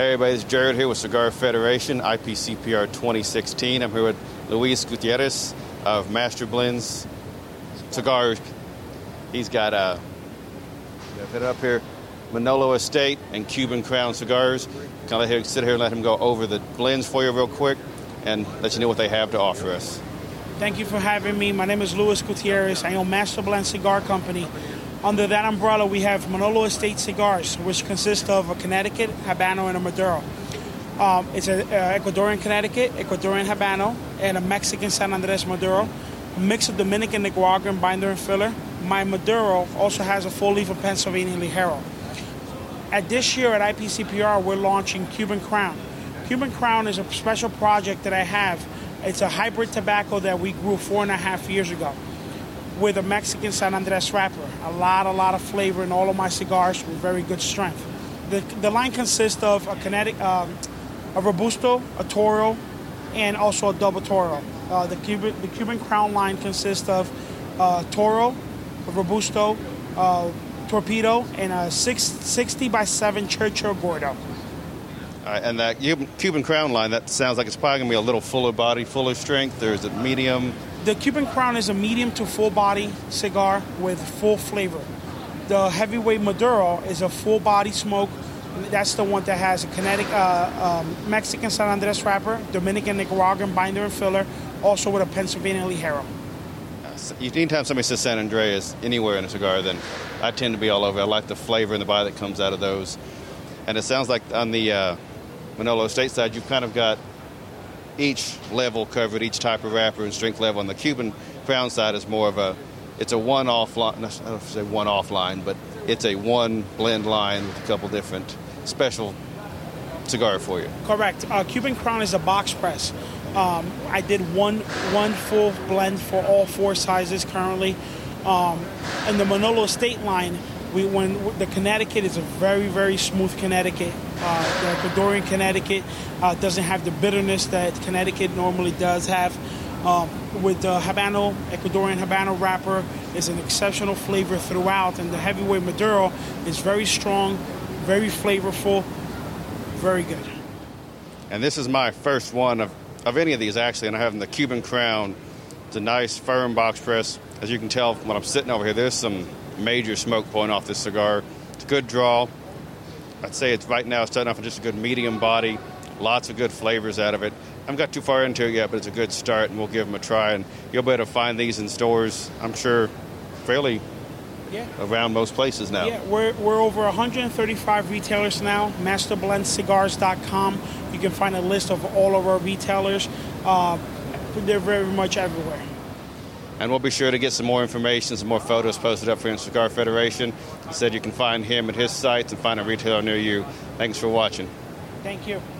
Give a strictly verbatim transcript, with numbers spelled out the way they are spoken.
Hey everybody, it's Jared here with Cigar Federation, I P C P R twenty sixteen. I'm here with Luis Gutierrez of Master Blends Cigars. He's got a, put it up here, Manolo Estate and Cuban Crown cigars. Kind of let him sit here and let him go over the blends for you real quick and let you know what they have to offer us. Thank you for having me. My name is Luis Gutierrez. I own Master Blend Cigar Company. Under that umbrella, we have Manolo Estate cigars, which consist of a Connecticut, Habano, and a Maduro. Um, it's an Ecuadorian Connecticut, Ecuadorian Habano, and a Mexican San Andres Maduro, a mix of Dominican, Nicaraguan binder and filler. My Maduro also has a full leaf of Pennsylvania Ligero. At this year at I P C P R, we're launching Cuban Crown. Cuban Crown is a special project that I have. It's a hybrid tobacco that we grew four and a half years ago with a Mexican San Andres wrapper. A lot, a lot of flavor in all of my cigars with very good strength. The, the line consists of a Connecticut, um, a Robusto, a Toro, and also a double Toro. Uh, the, Cuban, the Cuban Crown line consists of uh, Toro, a Robusto, uh, Torpedo, and a six, sixty by seven Churchill Gordo. Uh, and that Cuban Crown line, that sounds like it's probably going to be a little fuller body, fuller strength, or is it medium? The Cuban Crown is a medium to full body cigar with full flavor. The heavyweight Maduro is a full body smoke. That's the one that has a Connecticut, uh, um, Mexican San Andres wrapper, Dominican Nicaraguan binder and filler, also with a Pennsylvania Ligero. Anytime somebody says San Andreas anywhere in a cigar, then I tend to be all over. I like the flavor and the body that comes out of those. And it sounds like on the uh, Manolo Estate side, you've kind of got each level covered, each type of wrapper and strength level. On the Cuban Crown side is more of a, it's a one-off line, I don't know if say one-off line, but it's a one blend line with a couple different special cigar for you. Correct. Uh, Cuban Crown is a box press. Um, I did one one full blend for all four sizes currently. Um, and the Manolo Estate line, we when the Connecticut is a very, very smooth Connecticut. Uh, the Ecuadorian Connecticut uh, doesn't have the bitterness that Connecticut normally does have. Um, with the Habano, Ecuadorian Habano wrapper, is an exceptional flavor throughout, and the heavyweight Maduro is very strong, very flavorful, very good. And this is my first one of, of any of these, actually, and I have the Cuban Crown. It's a nice, firm box press. As you can tell when I'm sitting over here, there's some major smoke pouring off this cigar. It's a good draw. I'd say it's right now it's starting off with just a good medium body, lots of good flavors out of it. I haven't got too far into it yet, but it's a good start, and we'll give them a try. And you'll be able to find these in stores, I'm sure, fairly yeah. around most places now. Yeah, we're, we're over one hundred thirty-five retailers now, master blend cigars dot com. You can find a list of all of our retailers. Uh, they're very much everywhere. And we'll be sure to get some more information, some more photos posted up for in Cigar Federation. He said you can find him at his sites and find a retailer near you. Thanks for watching. Thank you.